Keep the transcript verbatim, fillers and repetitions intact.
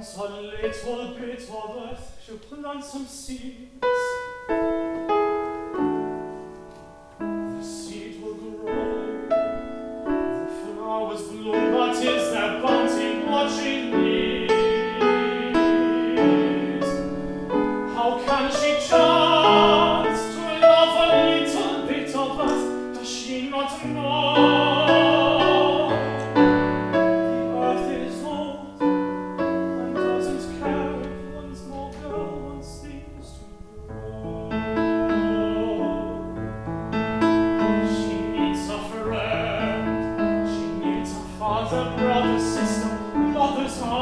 wants a little bit of earth, she'll plant some seeds. The seed will grow, the flowers bloom, but is their bounty what she needs? How can she chance to love a little bit of earth? Does she not know? Father, brother, sister, mother's heart.